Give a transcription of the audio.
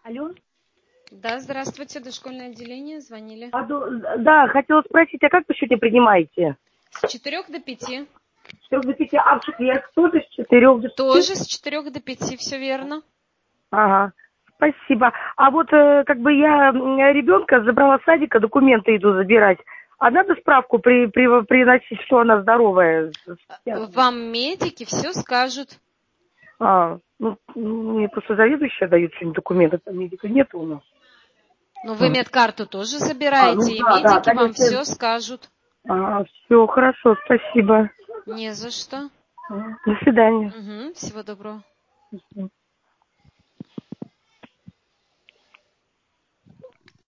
Алло? Да, здравствуйте, дошкольное отделение, звонили. Да, хотела спросить, а как вы сегодня принимаете? С 4 до 5. С 4 до 5, а в четверг тоже с 4 до 5? Тоже с 4 до 5, все верно. Ага, спасибо. А вот как бы я ребенка забрала с садика, документы иду забирать. А надо справку приносить, что она здоровая? Вам медики все скажут. Ну, мне просто заведующая дают что-нибудь документы, там медика нет у нас. Но вы медкарту тоже Ну забираете, и да, медики вам конечно. все скажут. Все, хорошо, спасибо. Не за что. До свидания. Всего доброго.